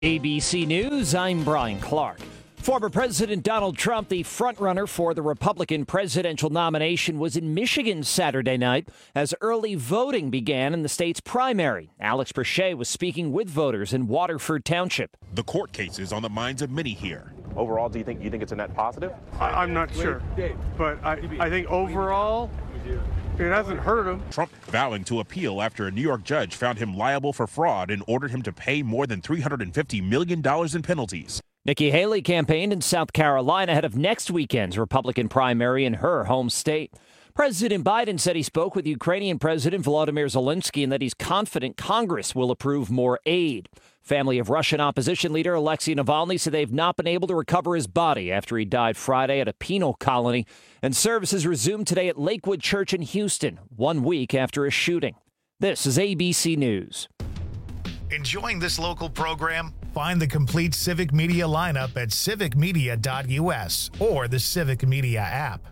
ABC News, I'm Brian Clark. Former President Donald Trump, the frontrunner for the Republican presidential nomination, was in Michigan Saturday night as early voting began in the state's primary. Alex Perche was speaking with voters in Waterford Township. The court case is on the minds of many here. Overall, do you think it's a net positive? I'm not sure, but I think overall, it hasn't hurt him. Trump vowing to appeal after a New York judge found him liable for fraud and ordered him to pay more than $350 million in penalties. Nikki Haley campaigned in South Carolina ahead of next weekend's Republican primary in her home state. President Biden said he spoke with Ukrainian President Volodymyr Zelensky and that he's confident Congress will approve more aid. Family of Russian opposition leader Alexei Navalny said they've not been able to recover his body after he died Friday at a penal colony. And services resumed today at Lakewood Church in Houston, 1 week after a shooting. This is ABC News. Enjoying this local program? Find the complete Civic Media lineup at civicmedia.us or the Civic Media app.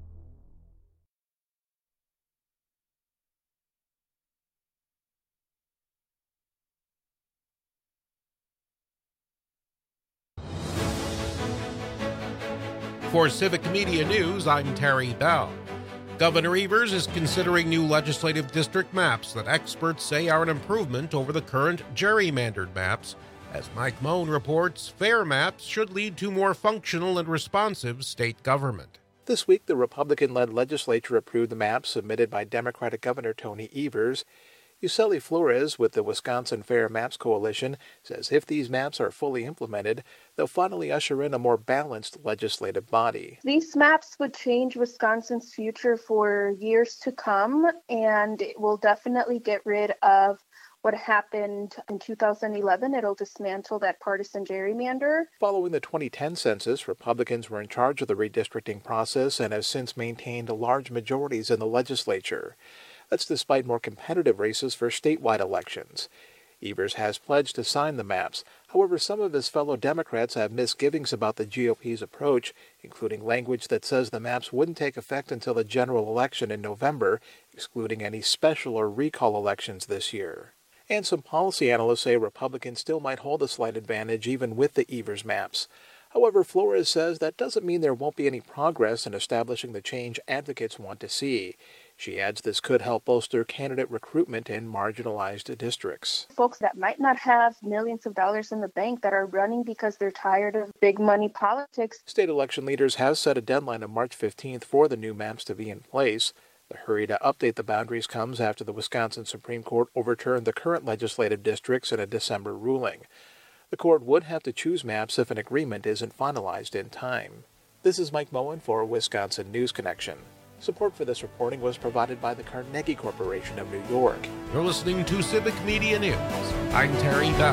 For Civic Media News, I'm Terry Bell. Governor Evers is considering new legislative district maps that experts say are an improvement over the current gerrymandered maps. As Mike Moan reports, fair maps should lead to more functional and responsive state government. This week, the Republican-led legislature approved the maps submitted by Democratic Governor Tony Evers. Yuseli Flores with the Wisconsin Fair Maps Coalition says if these maps are fully implemented, they'll finally usher in a more balanced legislative body. These maps would change Wisconsin's future for years to come, and it will definitely get rid of what happened in 2011. It'll dismantle that partisan gerrymander. Following the 2010 census, Republicans were in charge of the redistricting process and have since maintained large majorities in the legislature. That's despite more competitive races for statewide elections. Evers has pledged to sign the maps. However, some of his fellow Democrats have misgivings about the GOP's approach, including language that says the maps wouldn't take effect until the general election in November, excluding any special or recall elections this year. And some policy analysts say Republicans still might hold a slight advantage even with the Evers maps. However, Flores says that doesn't mean there won't be any progress in establishing the change advocates want to see. She adds this could help bolster candidate recruitment in marginalized districts. Folks that might not have millions of dollars in the bank that are running because they're tired of big money politics. State election leaders have set a deadline of March 15th for the new maps to be in place. The hurry to update the boundaries comes after the Wisconsin Supreme Court overturned the current legislative districts in a December ruling. The court would have to choose maps if an agreement isn't finalized in time. This is Mike Moen for Wisconsin News Connection. Support for this reporting was provided by the Carnegie Corporation of New York. You're listening to Civic Media News. I'm Terry Bell.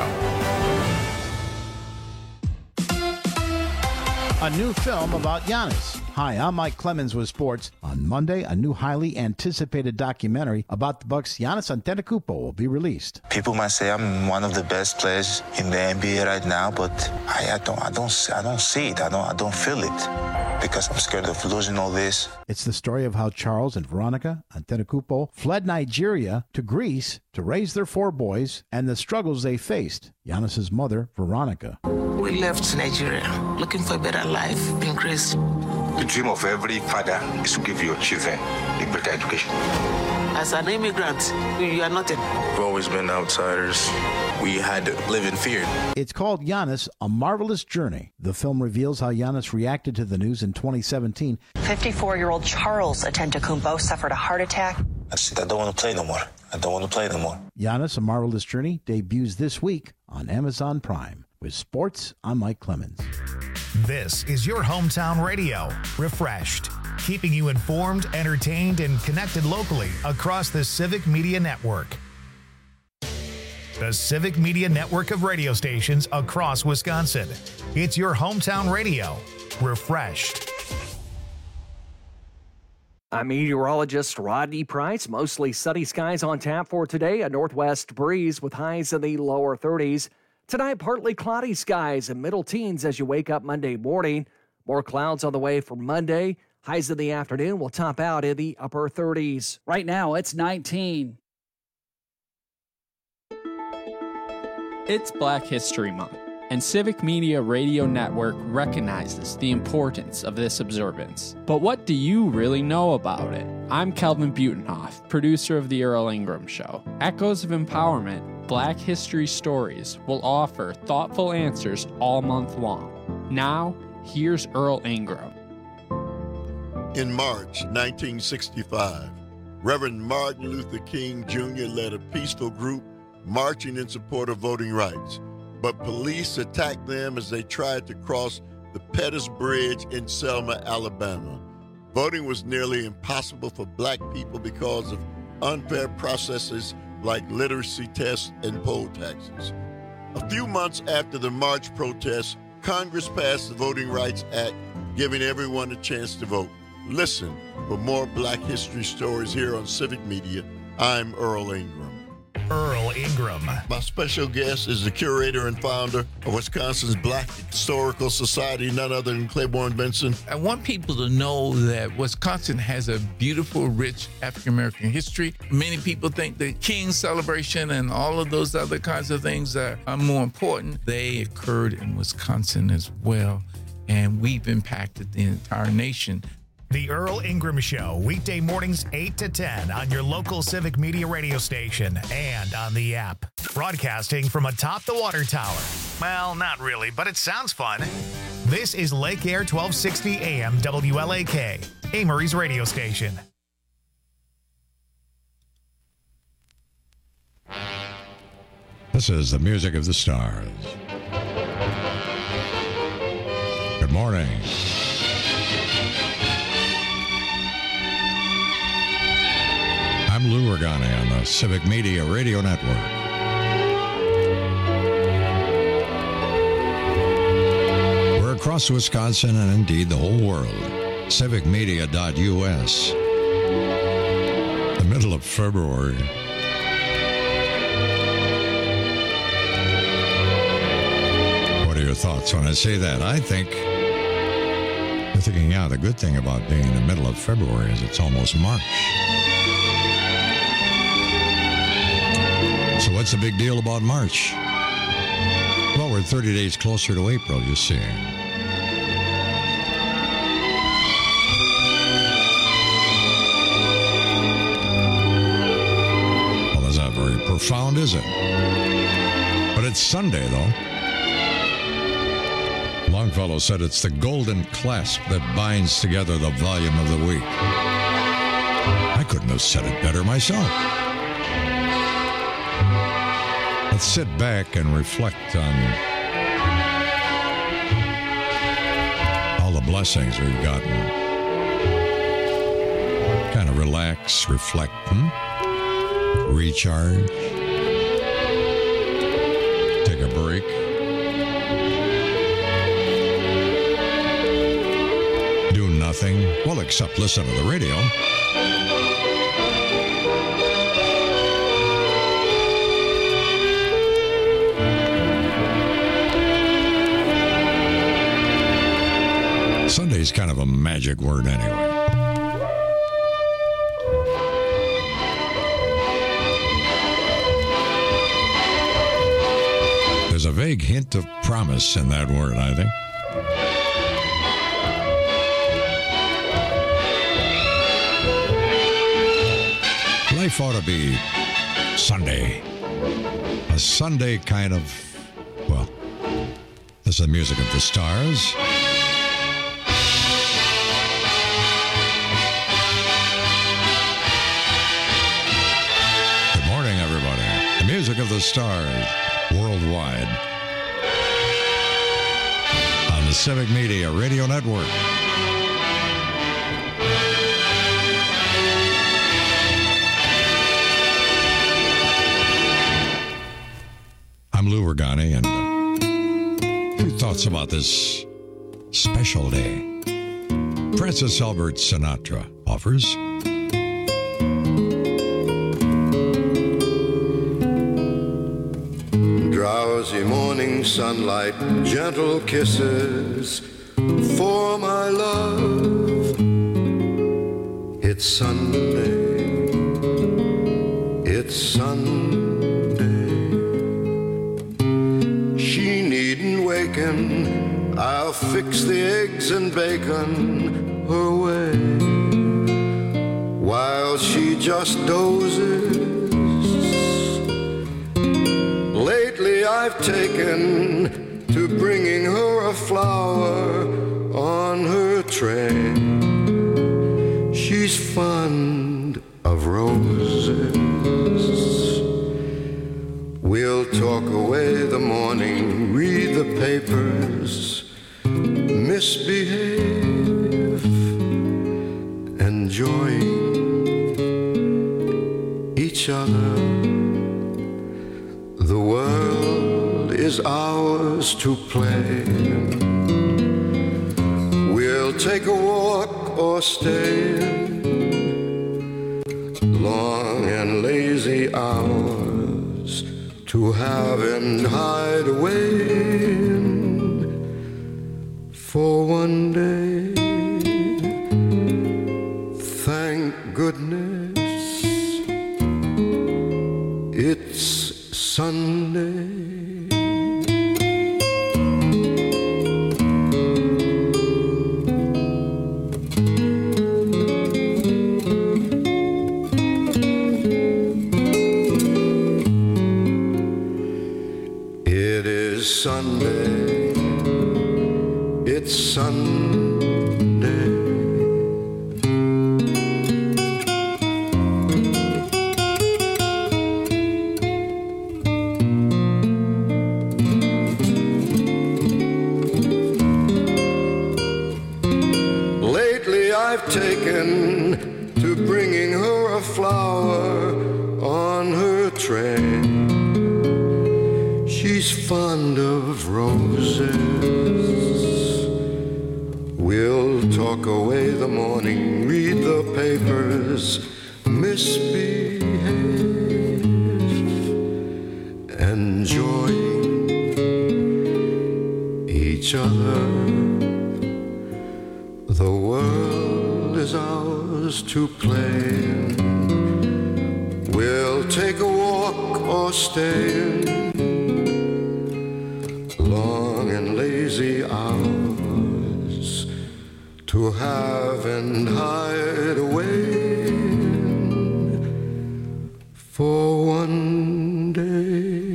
A new film about Giannis. Hi, I'm Mike Clemens with sports. On Monday, a new highly anticipated documentary about the Bucks' Giannis Antetokounmpo will be released. People might say I'm one of the best players in the NBA right now, but I don't see it. I don't feel it because I'm scared of losing all this. It's the story of how Charles and Veronica Antetokounmpo fled Nigeria to Greece to raise their 4 boys and the struggles they faced. Giannis's mother, Veronica. We left Nigeria looking for a better life in Greece. The dream of every father is to give your children a better education. As an immigrant, you are nothing. We've always been outsiders. We had to live in fear. It's called Giannis, A Marvelous Journey. The film reveals how Giannis reacted to the news in 2017. 54-year-old Charles Antetokounmpo suffered a heart attack. I said, I don't want to play no more. Giannis, A Marvelous Journey debuts this week on Amazon Prime. With sports, I'm Mike Clemens. This is your hometown radio, Refreshed, keeping you informed, entertained, and connected locally across the Civic Media Network. The Civic Media Network of radio stations across Wisconsin. It's your hometown radio, Refreshed. I'm meteorologist Rodney Price. Mostly sunny skies on tap for today. A northwest breeze with highs in the lower 30s. Tonight, partly cloudy skies and middle teens as you wake up Monday morning. More clouds on the way for Monday. Highs in the afternoon will top out in the upper 30s. Right now, it's 19. It's Black History Month, and Civic Media Radio Network recognizes the importance of this observance. But what do you really know about it? I'm Kelvin Butenhoff, producer of The Earl Ingram Show. Echoes of Empowerment, Black History Stories will offer thoughtful answers all month long. Now, here's Earl Ingram. In March 1965, Reverend Martin Luther King Jr. led a peaceful group marching in support of voting rights, but police attacked them as they tried to cross the Pettus Bridge in Selma, Alabama. Voting was nearly impossible for black people because of unfair processes like literacy tests and poll taxes. A few months after the march protests, Congress passed the Voting Rights Act, giving everyone a chance to vote. Listen for more Black history stories here on Civic Media. I'm Earl Ingram. Earl Ingram. My special guest is the curator and founder of Wisconsin's Black Historical Society, none other than Claiborne Benson. I want people to know that Wisconsin has a beautiful, rich African-American history. Many people think the King celebration and all of those other kinds of things are more important. They occurred in Wisconsin as well, and we've impacted the entire nation. The Earl Ingram Show, weekday mornings 8 to 10 on your local Civic Media radio station and on the app. Broadcasting from atop the water tower. Well, not really, but it sounds fun. This is Lake Air 1260 AM WLAK, Amory's radio station. This is the music of the stars. Good morning. I'm Lou Regani on the Civic Media Radio Network. We're across Wisconsin and indeed the whole world. Civicmedia.us. The middle of February. What are your thoughts when I say that? I think you're thinking, yeah, the good thing about being in the middle of February is it's almost March. So what's the big deal about March? Well, we're 30 days closer to April, you see. Well, that's not very profound, is it? But it's Sunday, though. Longfellow said it's the golden clasp that binds together the volume of the week. I couldn't have said it better myself. Let's sit back and reflect on all the blessings we've gotten. Kind of relax, reflect, recharge, take a break. Do nothing, well, except listen to the radio. Sunday's kind of a magic word anyway. There's a vague hint of promise in that word, I think. Life ought to be Sunday. A Sunday kind of, well, this is the music of the stars. Music of the stars worldwide on the Civic Media Radio Network. I'm Lou Regani, and a few thoughts about this special day. Francis Albert Sinatra offers. Drowsy morning sunlight, gentle kisses for my love. It's Sunday, it's Sunday. She needn't making, I'll fix the eggs and bacon her way, while she just dozes. Lately I've taken to bringing her a flower on her tray. She's fond of roses. We'll talk away the morning, read the papers, misbehave, enjoying each other. The world is ours to play. We'll take a walk or stay, long and lazy hours to have and hide away in. For one day, thank goodness, it's Sunday. It is Sunday. It's Sunday. I've taken to bringing her a flower on her tray. She's fond of roses. We'll talk away the morning, read the papers, misbehave, enjoying each other. The world is ours to play. We'll take a walk or stay, long and lazy hours to have and hide away for one day.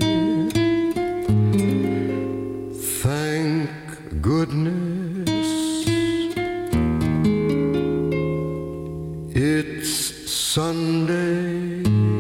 Thank goodness it's Sunday.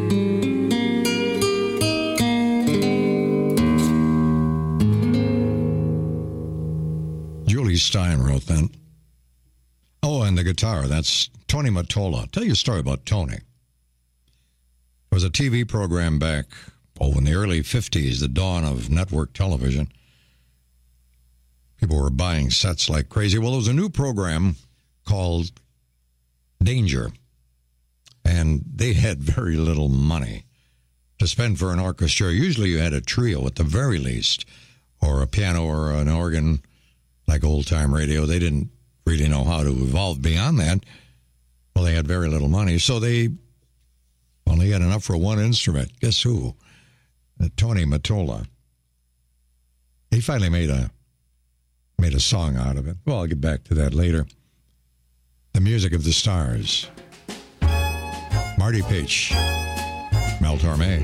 Julie Stein wrote that. Oh, and the guitar, that's Tony Mottola. I'll tell you a story about Tony. There was a TV program back, in the early 50s, the dawn of network television. People were buying sets like crazy. Well, there was a new program called Danger, and they had very little money to spend for an orchestra. Usually you had a trio at the very least, or a piano or an organ, like old-time radio. They didn't really know how to evolve beyond that. Well, they had very little money, so they only had enough for one instrument. Guess who? Tony Mottola. He finally made a song out of it. Well, I'll get back to that later. The Music of the Stars. Marty Peach. Mel Torme.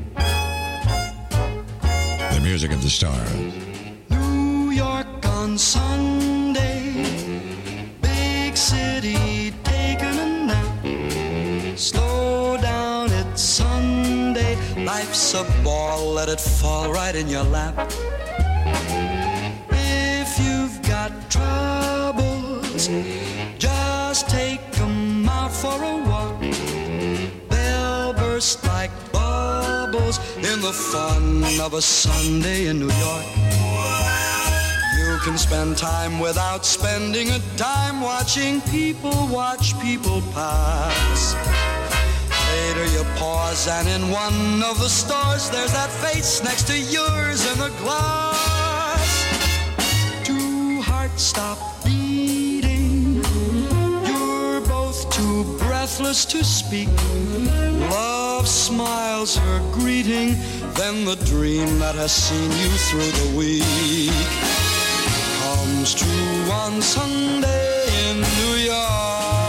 The Music of the Stars. New York on Sunday. Big city taking a nap. Slow down, it's Sunday. Life's a ball, let it fall right in your lap. If you've got troubles, just take 'em out for a walk. They'll burst like bubbles in the fun of a Sunday in New York. You can spend time without spending a dime watching people watch people pass. Later you pause and in one of the stores there's that face next to yours in the glass. Two hearts stop beating. You're both too breathless to speak. Love smiles her greeting, then the dream that has seen you through the week. comes true one Sunday in New York.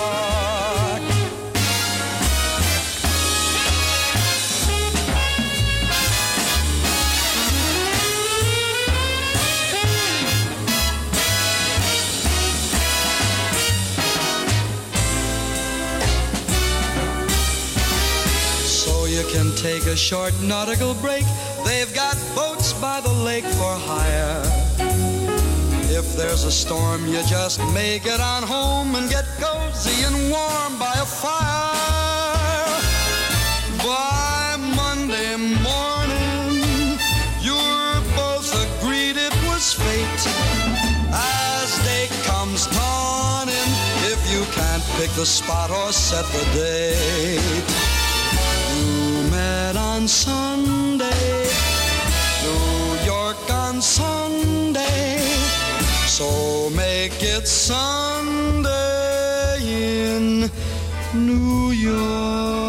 So you can take a short nautical break. They've got boats by the lake for hire. If there's a storm, you just make it on home and get cozy and warm by a fire. By Monday morning, you're both agreed it was fate. As day comes dawning, if you can't pick the spot or set the date. You met on Sunday, New York on Sunday. So make it Sunday in New York.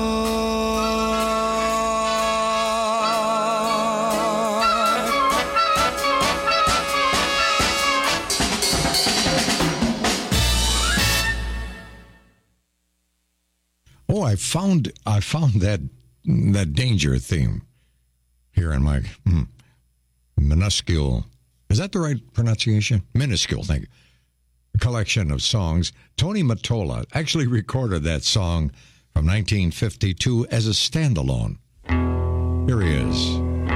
Oh, I found that Danger theme here in my minuscule. Is that the right pronunciation? Minuscule, thank you. A collection of songs. Tony Mottola actually recorded that song from 1952 as a standalone. Here he is.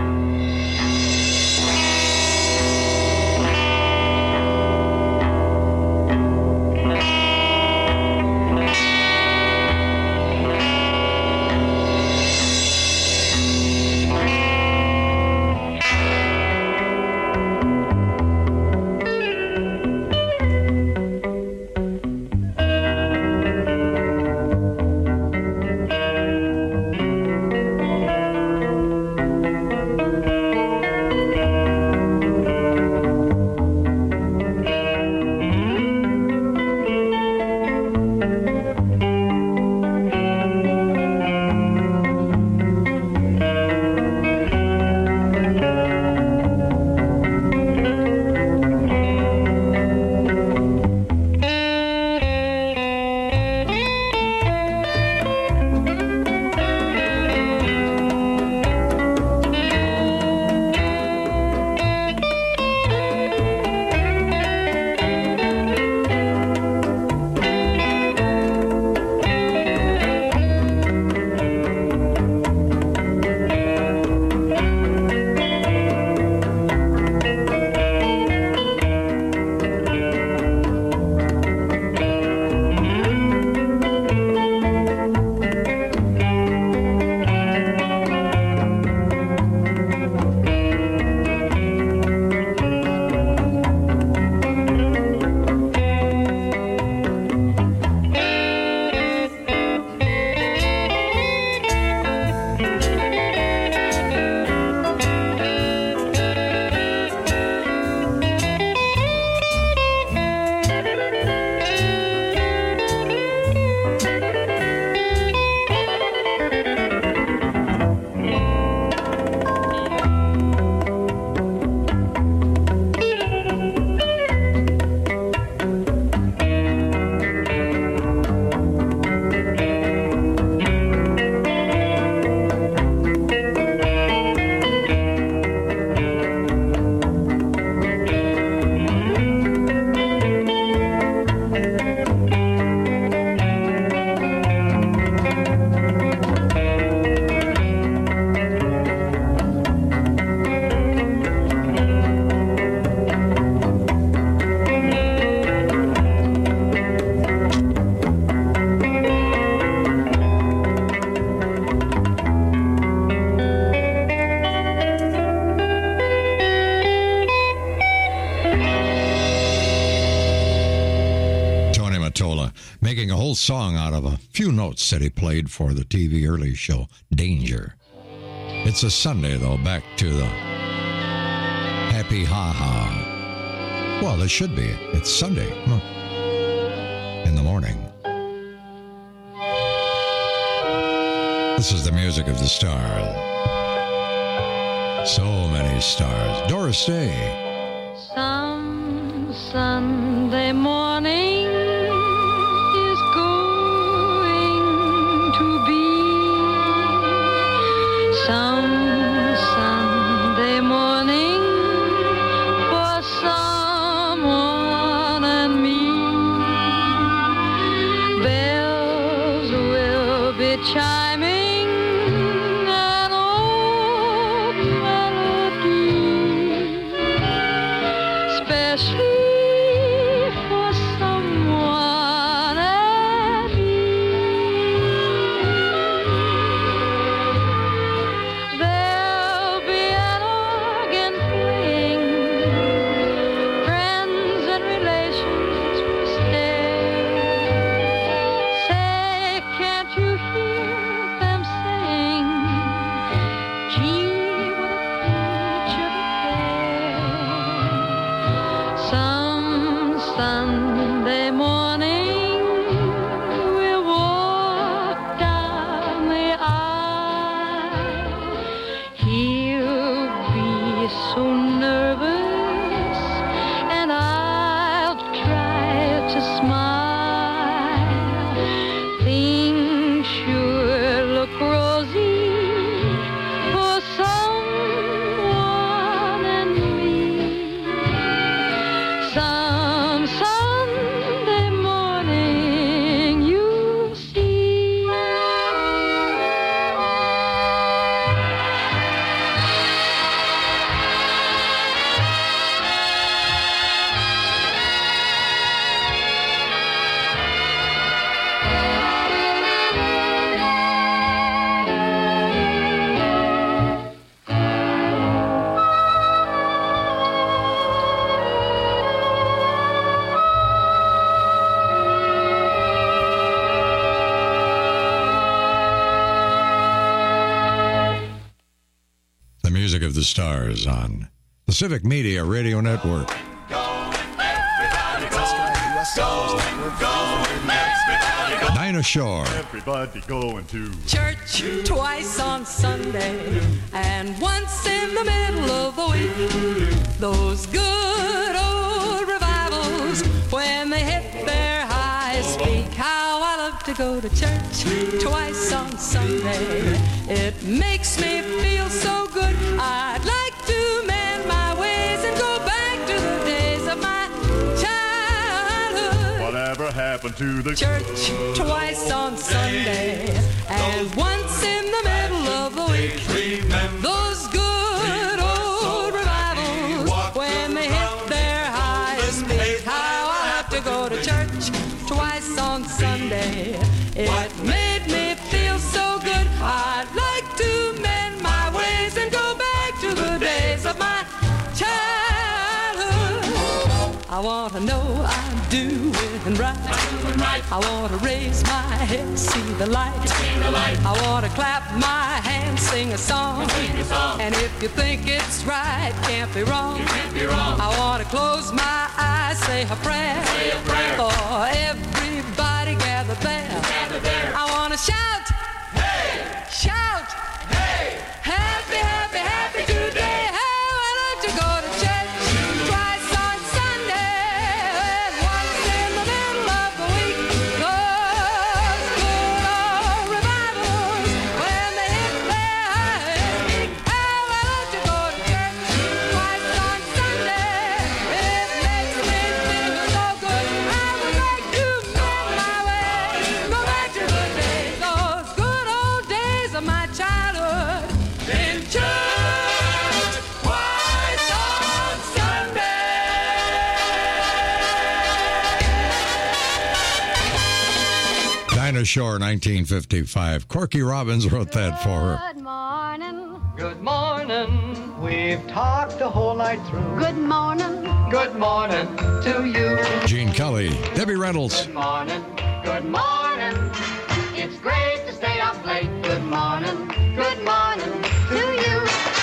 Making a whole song out of a few notes that he played for the TV early show, Danger. It's a Sunday, though, back to the happy ha-ha. Well, it should be. It's Sunday. In the morning. This is the music of the stars. So many stars. Doris Day. Some Sunday morning is going to be some Sunday morning for someone and me. Bells will be chiming an old melody, especially for someone and me. There'll be an organ playing, friends and relations will stay. Say, can't you hear them sing? Gee, what a picture to play. Some Sunday morning we'll walk down the aisle. He'll be so nervous and I'll try to smile. Things sure look rosy for someone and me. Some Sunday morning you'll see. The music of the stars on the Civic Media Radio Network. Dinah Shore. Everybody going to church twice on Sunday and once in the middle of the week. Those good old revivals when they hit their highest peak. How I love to go to church twice on Sunday. It makes me feel so good. I'd like to mend my ways and go back to the days of my childhood. whatever happened to the church twice on Sunday and once in the middle of the week. Those good old revivals when they hit their highest peak. How I have to go to church twice on Sunday. It made me feel so good. I'd like to mend my ways and go back to the days of my childhood. I want to know I'm doing right. I want to raise my head, see the light. I want to clap my hands, sing a song. And if you think it's right, can't be wrong. I want to close my eyes, say a prayer. For everybody gather there. I want to shout, hey, shout, hey, happy, happy, happy today. How I love to go to church twice on Sunday and once in the middle of the week. Those good old revivals when they hit their highest peak. How I love to go to church twice on Sunday. It makes me feel so good. I would like to mend my way, go back to the days, those good old days of my childhood. In church twice on Sunday. Dinah Shore, 1955. Corky Robbins wrote that for her. Good morning. Good morning. We've talked the whole night through. Good morning. Good morning to you. Gene Kelly, Debbie Reynolds. Good morning. Good morning. It's great to stay up late. Good morning. Good morning to you.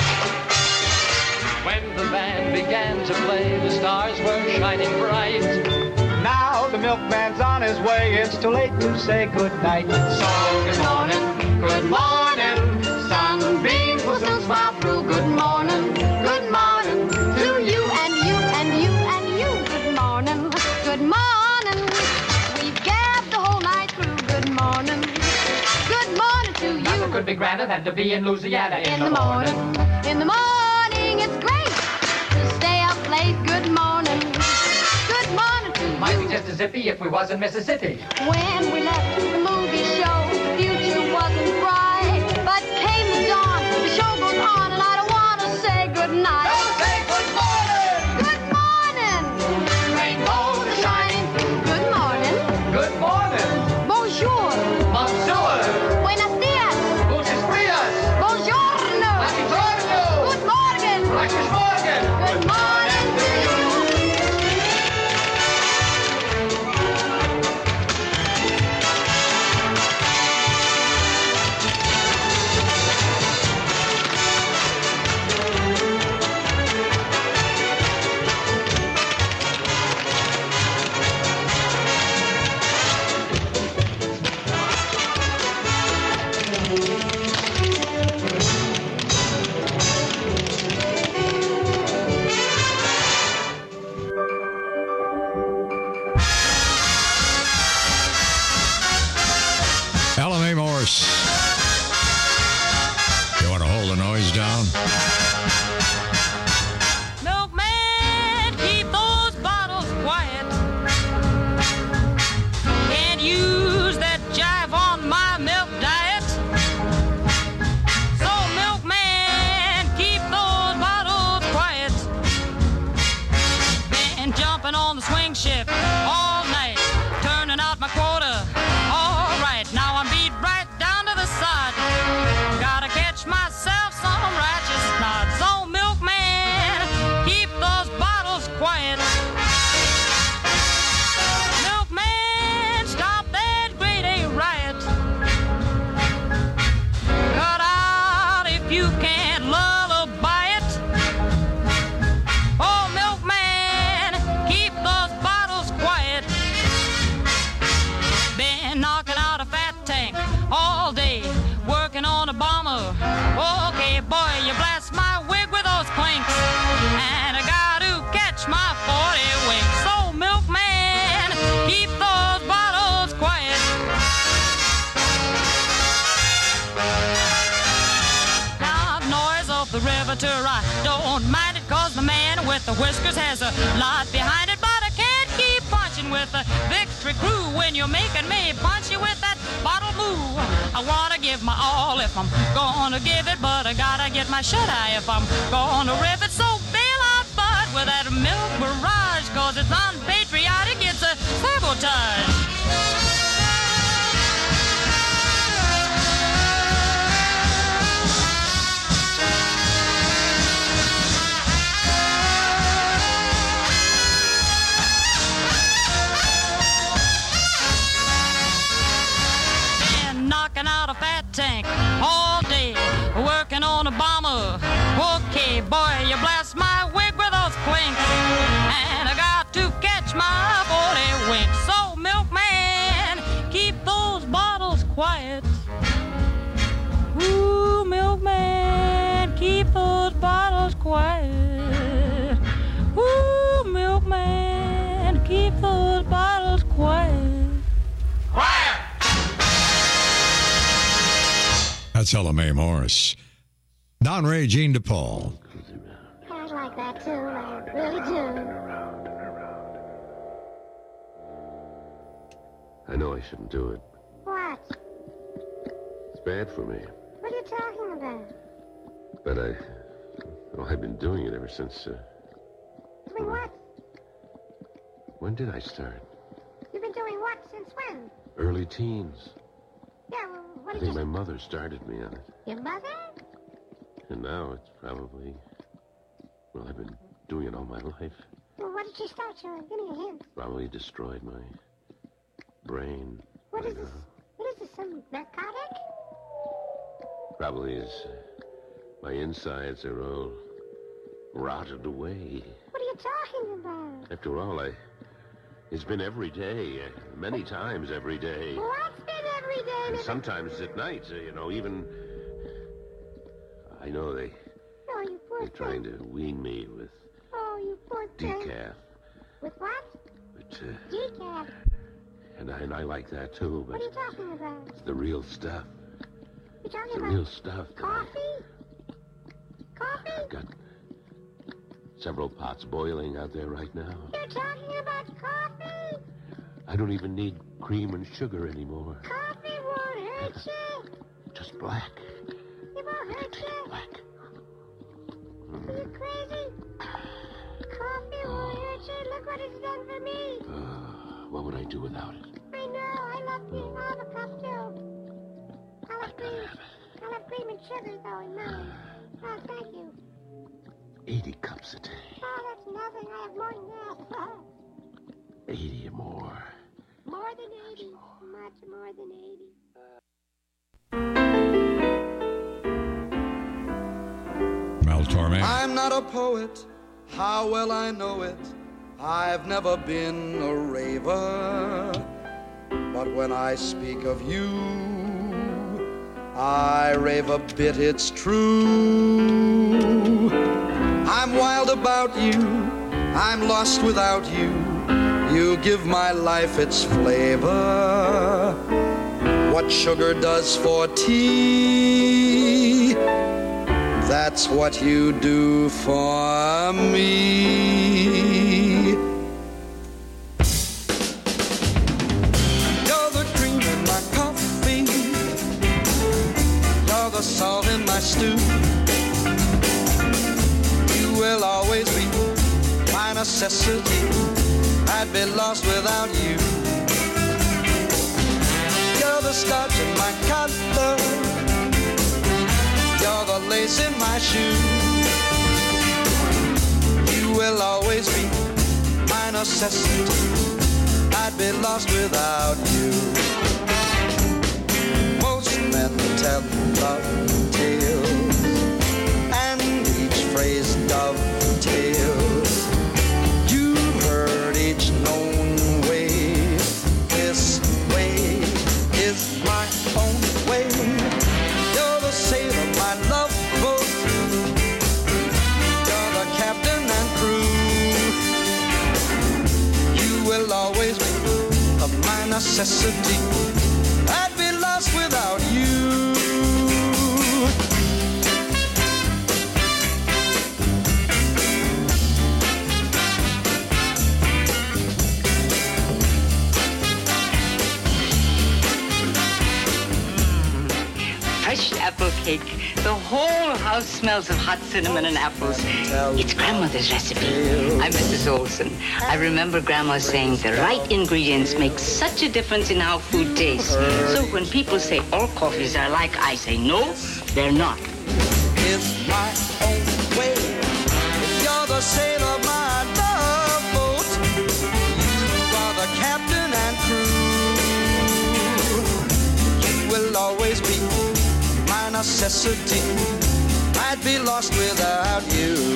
When the band began to play, the stars were shining bright. Now the milkman's on his way. It's too late to say goodnight. So good morning. Good morning. Sunbeams will soon smile through. Good morning. Good morning to you and you and you and you. Good morning. be grander than to be in Louisiana in the morning. In the morning, it's great to stay up late. Good morning. Good morning to you. Might be just as zippy if we was in Mississippi. When we left the movie show, the future wasn't bright. But came the dawn, the show goes on, and I don't want to say good night. Don't say good morning. Good morning. Rainbows are shining. Good morning. Good morning. Bonjour. Bonjour. Buenos dias. Guten Frias. Buongiorno. Buongiorno. Good morning. Guten Morgen. Good morning to you. Ella Mae Morris. You want to hold the noise down? Milkman, keep those bottles quiet. Can't use that jive on my milk diet. So, milkman, keep those bottles quiet. Been jumping on the swing shift all night, turning out my quota. All right, now I'm beat right down to the sod. Gotta catch myself some righteous snot. So, milkman, keep those bottles quiet. Milkman, stop that grade A riot. Cut out if you can't lullaby it. Oh, milkman, keep those bottles quiet. Been knocking out a fat tank all day, working on a bomber. Okay, boy, you blast my wig with those clinks, and I got to catch my 40 winks. So, milkman, keep those bottles quiet. Now, noise of the riveter, I don't mind it, 'cause the man with the whiskers has a lot behind it, but I can't keep punching with the victory crew when you're making me punch you with that bottle move. I wanna give my all if I'm gonna give it, but I gotta get my shut-eye if I'm gonna rip it. So bail out, bud, with that milk barrage, 'cause it's unpatriotic, it's a sabotage. Knocking out a fat tank all day, working on a bomber. Okay, boy, you blast my wig with those clinks, and I got to catch my 40 winks. So, milkman, keep those bottles quiet. Ooh, milkman, keep those bottles quiet. Ooh, milkman, keep those bottles quiet. Quiet! That's Ella Mae Morris. Don Ray, Gene DePaul. I like that too, I really do. I know I shouldn't do it. What? It's bad for me. What are you talking about? But I've been doing it ever since, Doing what? when did I start? You've been doing what? Since when? Early teens. Yeah, well, what I did think you... my mother started me on it. Your mother? And now it's probably... Well, I've been doing it all my life. Well, what did she start you? Give me a hint. Probably destroyed my brain. What is this? What is this, some narcotic? Probably is... my insides are all rotted away. What are you talking about? After all, it's been every day, many times every day. What's been every day? And sometimes at night, even... I know they're you poor trying to wean me with Oh, you poor thing. decaf. With what? But, Decaf. and I like that too, What but are you talking about? it's the real stuff. You're talking It's the about real stuff. coffee? Coffee? I've got several pots boiling out there right now. You're talking about coffee? I don't even need cream and sugar anymore. Coffee won't hurt you. Just black. It won't hurt you. Black. Are you crazy? Coffee won't hurt you. Look what it's done for me. What would I do without it? I know. I love cream. I'll have a cup too. I'll have cream and sugar though in mine. Oh, thank you. 80 cups a day. Oh, that's nothing. I have more than that. 80 or more. More than 80. Much more than 80. Mel Torme. I'm not a poet, how well I know it. I've never been a raver. But when I speak of you, I rave a bit, it's true. I'm wild about you, I'm lost without you. You give my life its flavor. What sugar does for tea, that's what you do for me. You're the cream in my coffee, you're the salt in my stew. You will always be my necessity. I'd be lost without you. You're the starch in my collar, you're the lace in my shoe. You will always be my necessity. I'd be lost without you. Most men tell love tales, and each phrase dovetails. You've heard each known way. This way is my own way. You're the sailor, my love boat. You're the captain and crew. You will always be of my necessity. I'd be lost without you. Fresh apple cake. The whole house smells of hot cinnamon and apples. It's Grandmother's recipe. I'm Mrs. Olson. I remember Grandma saying the right ingredients make such a difference in how food tastes. So when people say all coffees are alike, I say no, they're not. It's my own way. You're the sailor, my love boat. You are the captain and crew. You will always be my necessity. I'd be lost without you.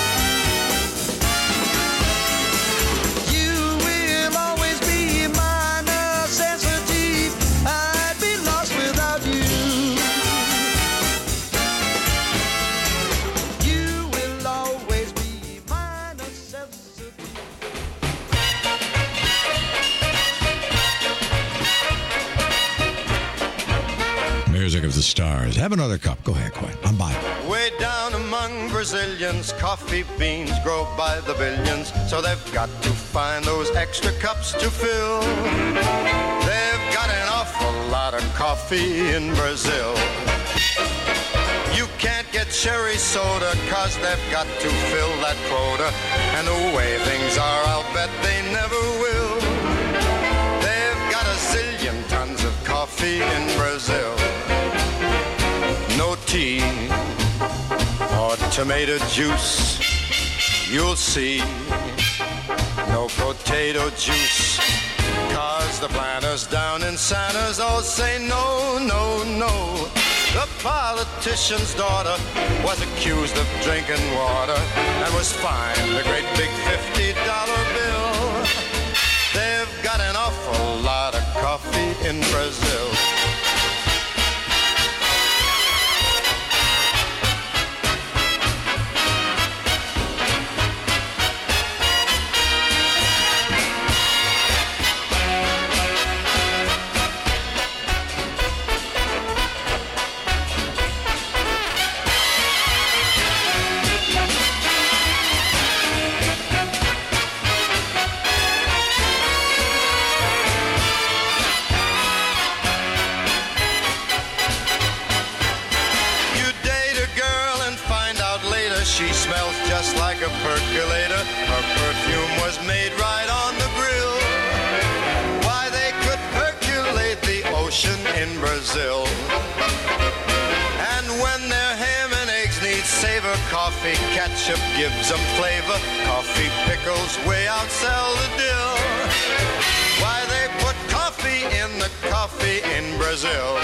You will always be my necessity. I'd be lost without you. You will always be my necessity. Music of the stars. Have another cup. Go ahead, Quinn. I'm by. Way down among Brazilians, coffee beans grow by the billions, so they've got to find those extra cups to fill. They've got an awful lot of coffee in Brazil. You can't get cherry soda, 'cause they've got to fill that quota. And the way things are, I'll bet they never will. They've got a zillion tons of coffee in Brazil. No tea or tomato juice, you'll see. No potato juice, 'cause the planters down in Santa's all say no, no, no. The politician's daughter was accused of drinking water and was fined a great big $50 bill. They've got an awful lot of coffee in Brazil. Brazil. And when their ham and eggs need savor, coffee ketchup gives them flavor. Coffee pickles way outsell the dill. Why they put coffee in the coffee in Brazil.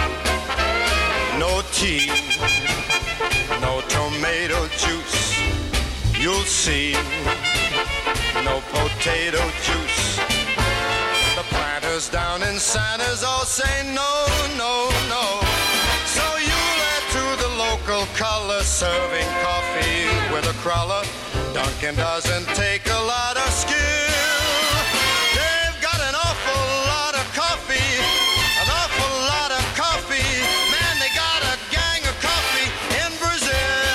No tea, no tomato juice, you'll see. No potato juice. The planters down in Santa's all say no, no, no. So you'll add to the local color, serving coffee with a crawler. Dunkin' doesn't take a lot of skill. They've got an awful lot of coffee, an awful lot of coffee. Man, they got a gang of coffee in Brazil.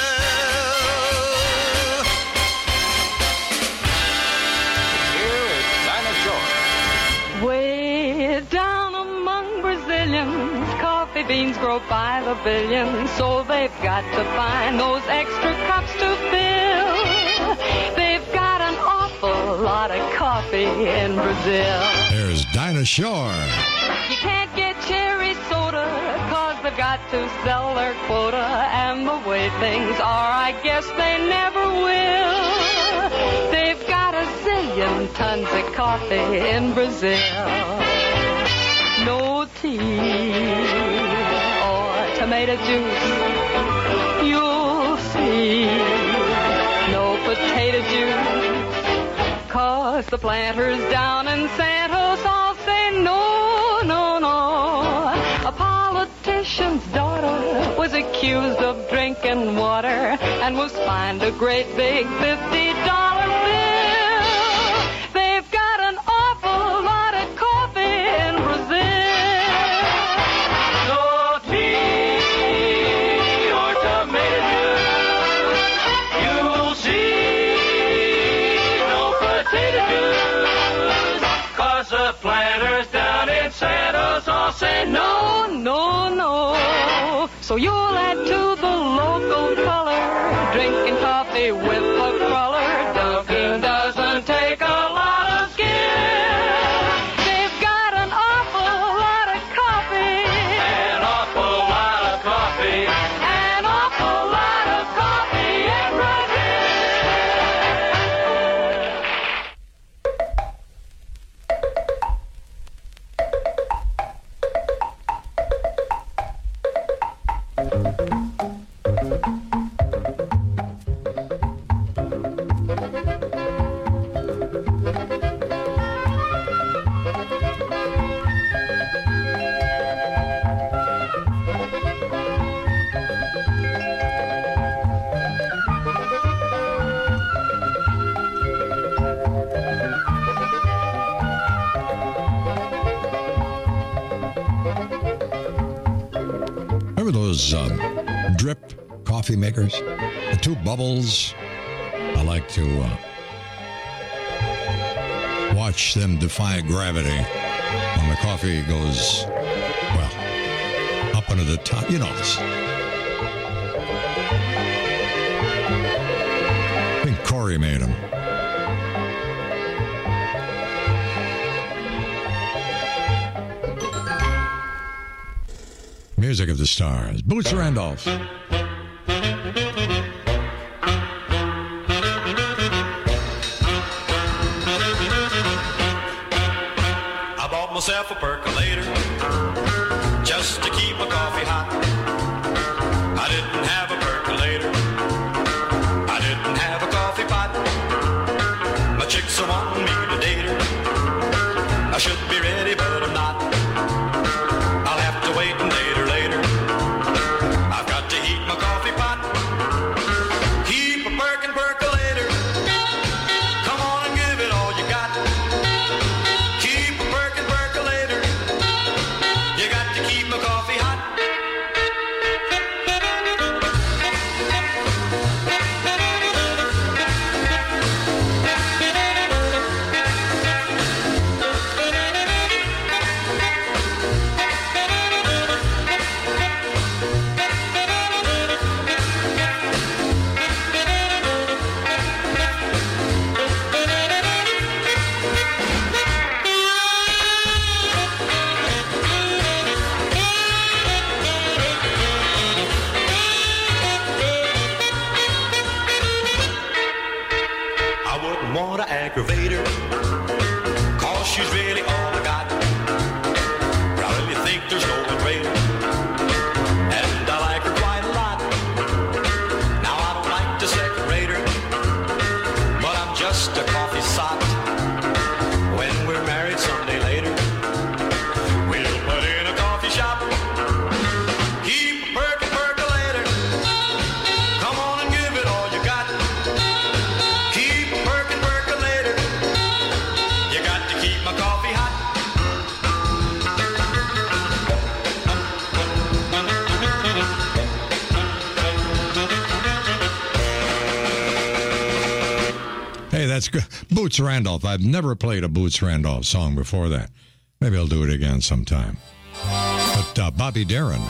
Way down among Brazilians, coffee beans grow by the billions, so they've got to find those extra cups to fill. They've got an awful lot of coffee in Brazil. There's Dinah Shore. You can't get cherry soda, cause they've got to sell their quota, and the way things are, I guess they never will. They've got a zillion tons of coffee in Brazil. No tea or tomato juice, you'll see. No potato juice, cause the planters down in Santos all say no, no, no. A politician's daughter was accused of drinking water and was fined a great big $50 bill. They've got an awful lot of coffee in Brazil. No tea or tomato juice, you'll see. No potato juice, cause the planters down in Santos all say no, no, no. So you'll add to the local color, drinking coffee with a crawler. Dunkin' doesn't take a lot of skill. They've got an awful lot of coffee. An awful lot of coffee. An awful lot of coffee in Brazil. Remember those drip coffee makers? The two bubbles? I like to watch them defy gravity when the coffee goes, well, up into the top. You know this. I think Corey made them. Music of the Stars. Boots Randolph. I bought myself a percolator just to keep my coffee hot. I didn't have a percolator. I didn't have a coffee pot. My chicks are wanting me to date her. I should be ready, but I'm not. I'll have to wait and date her later. I've got to heat my coffee pot. Keep a Perkin percolator. Come on and give it all you got. Keep a Perkin percolator. You got to keep my coffee hot. she's really all I got. I really think there's no one greater, and I like her quite a lot. Now I don't like to separate her, but I'm just a coffee sot. When we're married someday later, we'll put in a coffee shop. Keep a percolator. Come on and give it all you got. Keep a percolator. You got to keep my coffee hot. Hey, that's good. Boots Randolph. I've never played a Boots Randolph song before that. Maybe I'll do it again sometime. But Bobby Darin.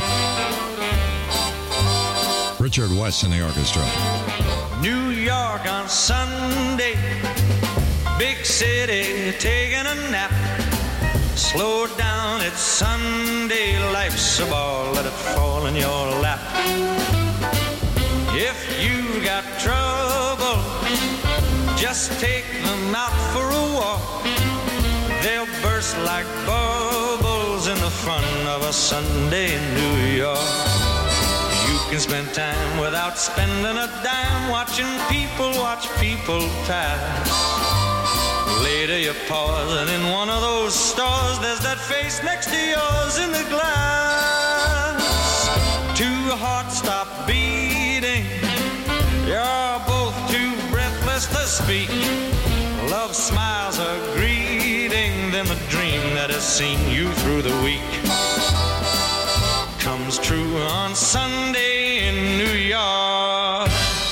Richard West in the orchestra. New York on Sunday, big city taking a nap. Slow down, it's Sunday, life's a ball, let it fall in your lap. If you got trouble, just take them out for a walk. They'll burst like bubbles in the fun of a Sunday in New York. You can spend time without spending a dime, watching people watch people pass. Later you pause and in one of those stores there's that face next to yours in the glass. Two hearts stop beating, you're both too breathless to speak. Love smiles a greeting, then the dream that has seen you through the week comes true on Sunday in New York.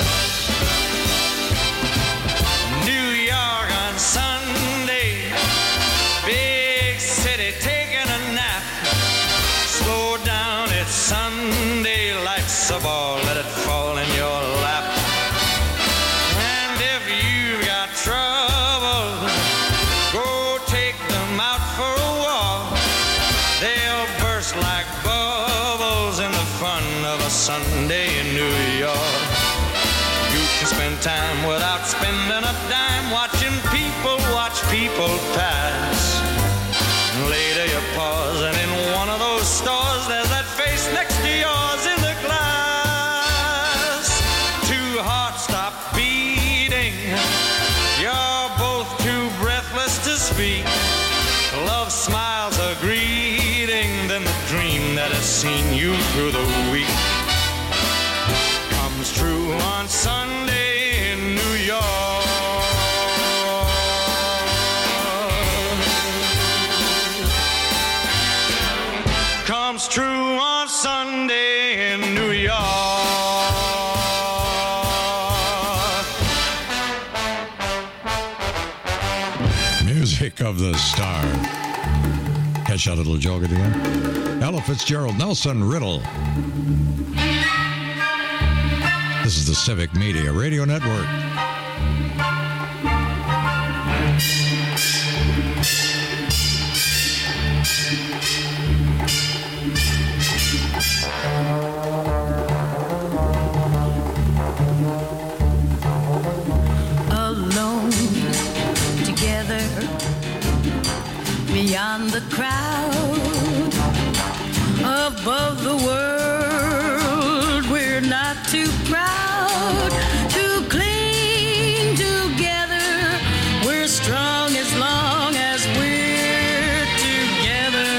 New York on Sunday, big city taking a nap. Slow down, it's Sunday, life's a ball, let it fall in your lap. And if you've got trouble, go take them out for a walk. They'll burst like bubbles in the fun of a Sunday in New York. You can spend time without spending a dime, watching people watch people pass. Later you pause and in one of those stores there's that face next to yours in the glass. Two hearts stop beating, you're both too breathless to speak. Love smiles a greeting, then the dream that has seen you through the week comes true on Sunday in New York. Comes true on Sunday in New York. Music of the star. Catch that little joke at the end? Ella Fitzgerald, Nelson Riddle. This is the Civic Media Radio Network. Alone, together, beyond the crowd, above the world, we're not too proud to cling together. We're strong as long as we're together.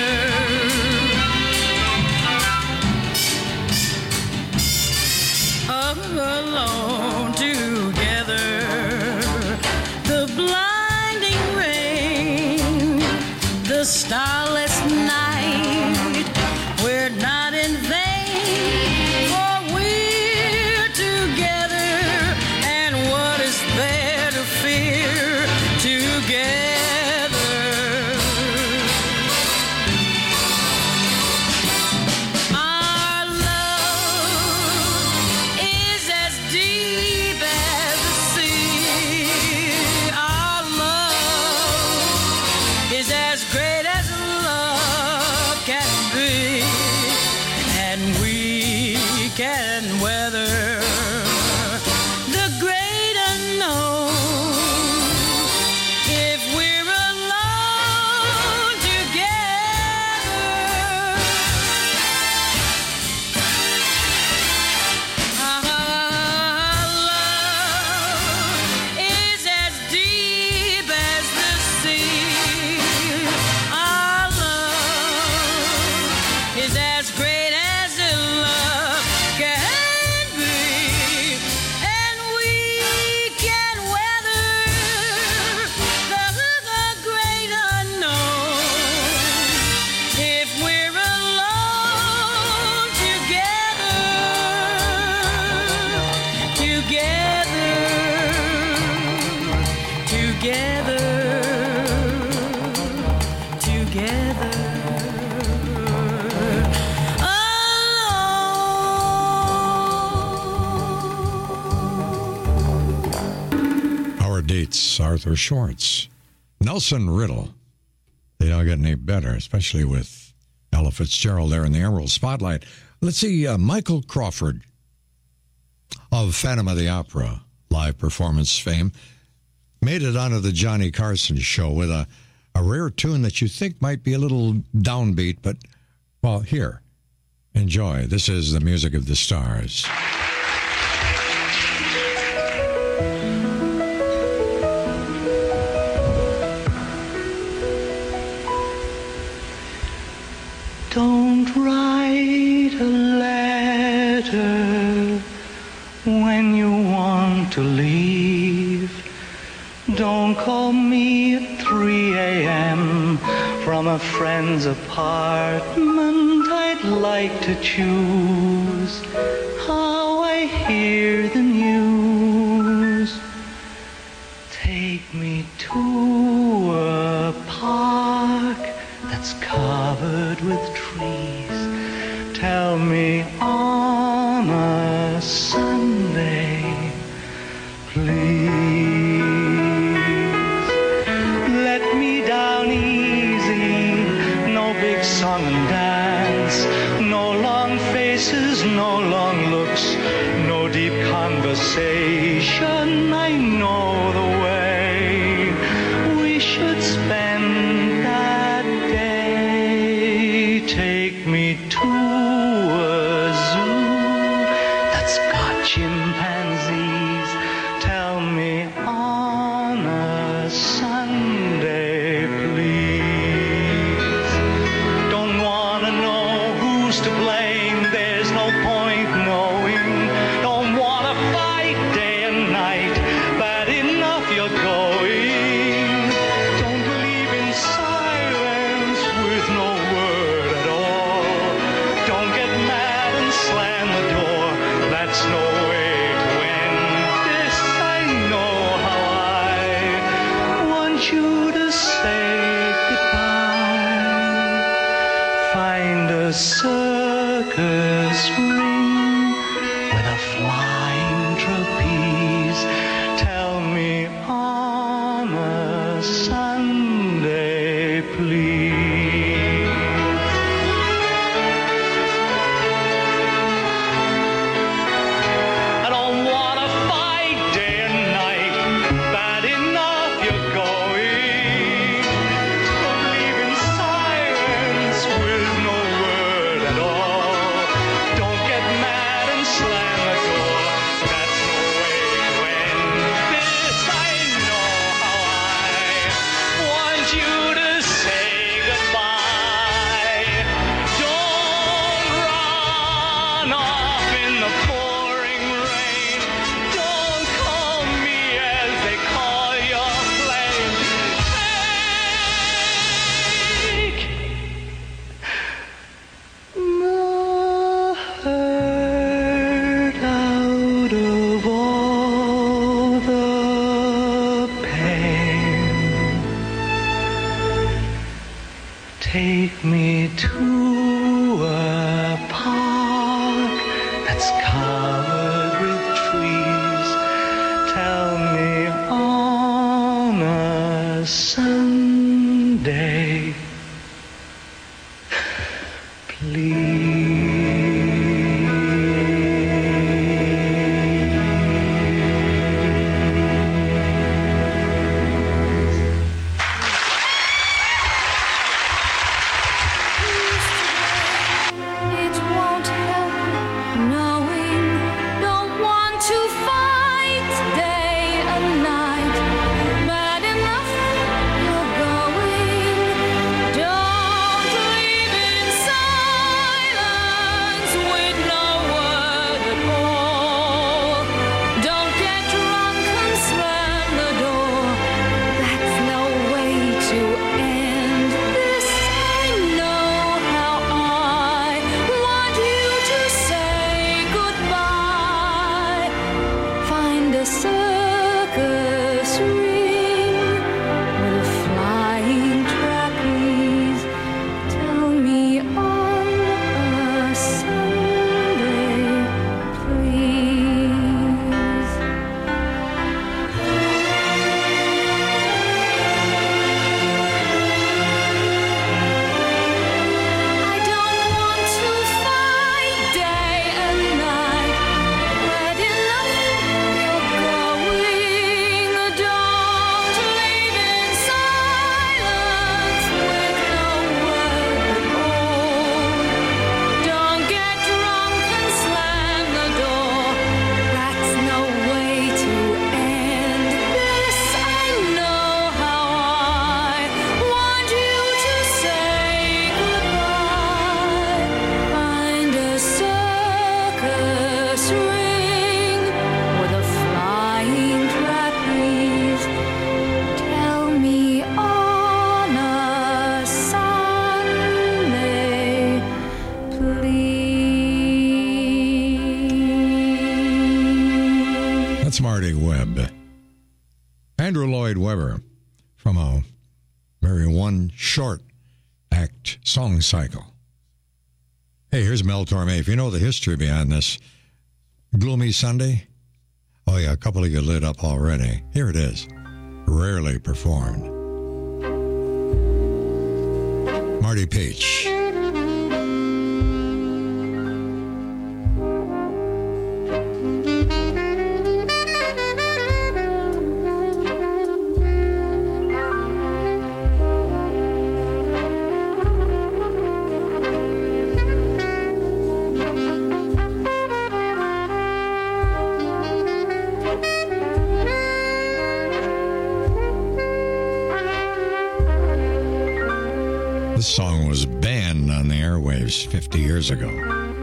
Alone together, the blinding rain, the starless night, we're not in vain, for we're together, and what is there to fear together? Our love is as deep as the sea. Our love is as great as love. Keats, Arthur Schwartz, Nelson Riddle. They don't get any better, especially with Ella Fitzgerald there in the Emerald Spotlight. Let's see, Michael Crawford of Phantom of the Opera, live performance fame, made it onto the Johnny Carson show with a rare tune that you think might be a little downbeat, but, well, here, enjoy. This is the music of the stars. Don't write a letter when you want to leave. Don't call me at 3 a.m. from a friend's apartment. I'd like to choose how I hear the news. Take me to a park that's covered with trees. Tell me on a Sunday, please. Let me down easy, no big song and dance, no long faces, no long looks, no deep conversation. I know the way we should spend that day. Take me to a zoo that's got chimpanzees. Tell me on a Sunday, please. Don't wanna know who's to blame, there's no point knowing. Don't wanna fight day and night, bad enough you're going. Don't believe in silence with no word at all. Don't get mad and slam the door, that's no way to end this. I know how I want you to say goodbye. Find a circus ring with a flying trapeze. Tell me on a Sunday, please. I don't wanna fight day and night, bad enough you're going. Don't believe in silence with no word at all. Don't get mad and slam the door, that's no way to end this. I know how I want you to say goodbye. Don't run off in the pouring rain. Don't call me as they call your flame. Take the hurt out of all the pain. Take me to a park that's covered with trees. Tell me on a Sunday, please. Lloyd Webber from a very one short act song cycle. Hey, here's Mel Torme. If you know the history behind this, Gloomy Sunday. Oh, yeah, a couple of you lit up already. Here it is. Rarely performed. Marty Peach. This song was banned on the airwaves 50 years ago.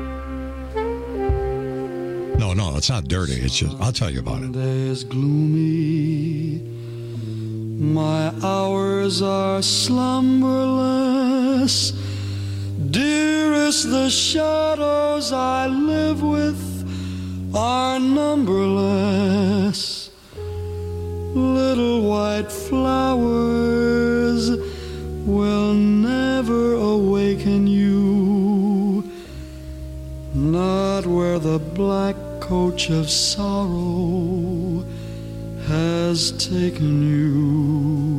No, it's not dirty. It's just, I'll tell you about it. Day is gloomy. My hours are slumberless. Dearest, the shadows I live with are numberless. Little white flowers will never awaken you, not where the black coach of sorrow has taken you.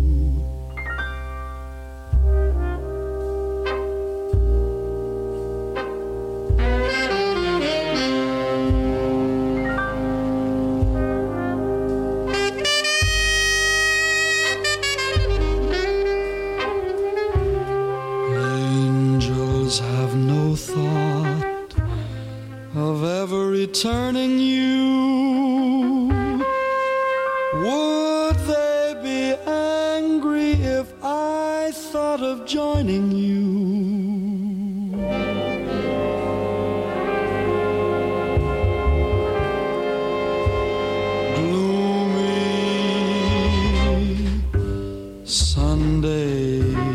Returning you, would they be angry if I thought of joining you? Gloomy Sunday.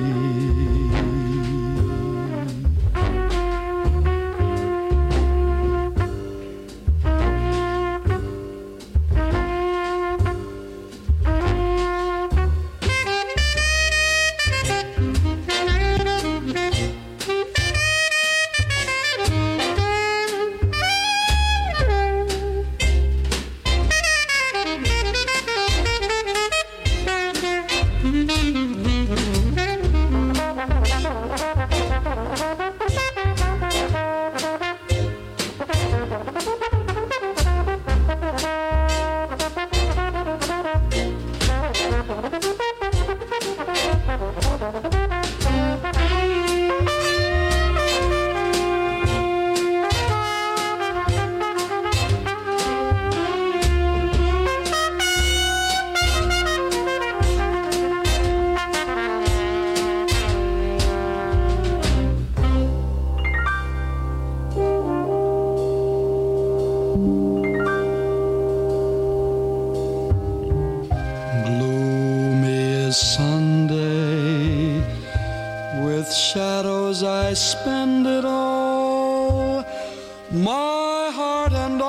Sunday, with shadows I spend it all. My heart and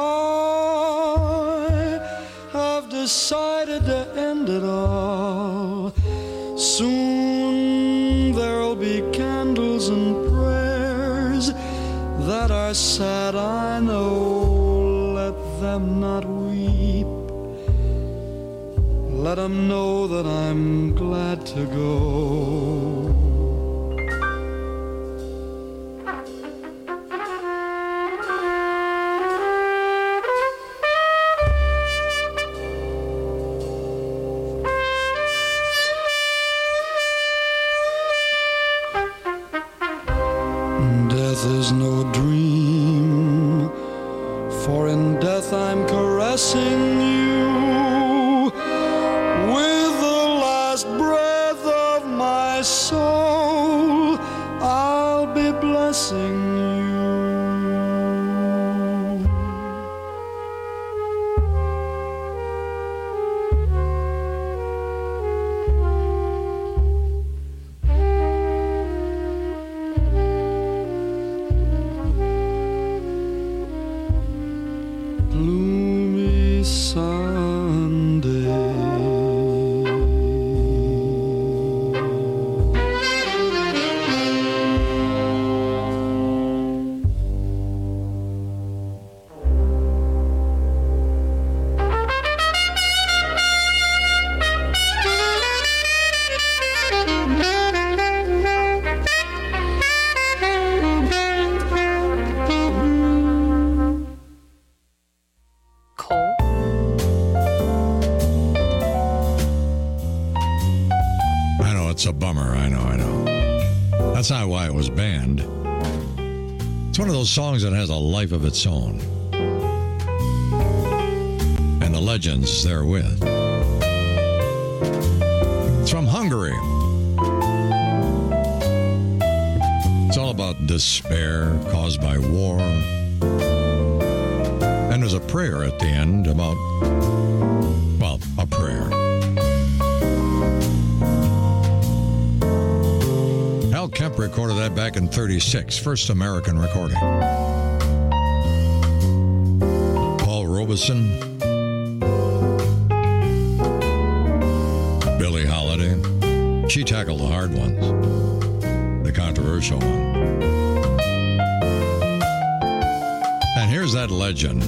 I have decided to end it all. Soon there'll be candles and prayers that are sad, I know. Let them not weep. Let them know that I'm glad to go. Death is no dream, for in death I'm caressing you. Soul, I'll be blessing Gloomy Sunday. it's a bummer. I know. That's not why it was banned. It's one of those songs that has a life of its own. And the legends therewith. It's from Hungary. It's all about despair caused by war. And there's a prayer at the end about, well, a prayer. Al Kemp recorded that back in '36, first American recording. Paul Robeson, Billie Holiday, she tackled the hard ones, the controversial one. And here's that legend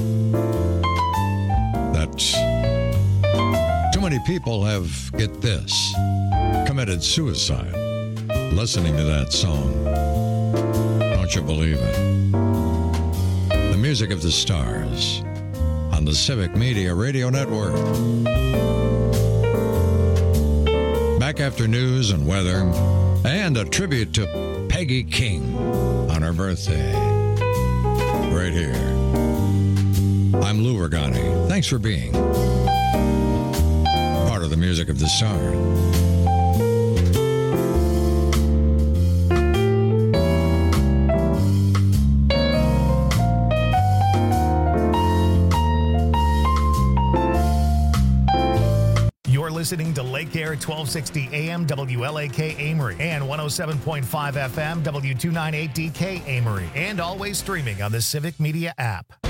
that too many people have, get this, committed suicide listening to that song. Don't you believe it? The music of the stars on the Civic Media Radio Network. Back after news and weather and a tribute to Peggy King on her birthday. Right here. I'm Lou Ragani. Thanks for being part of the music of the stars. Listening to Lake Air 1260 AM WLAK Amory and 107.5 FM W298DK Amory, and always streaming on the Civic Media app.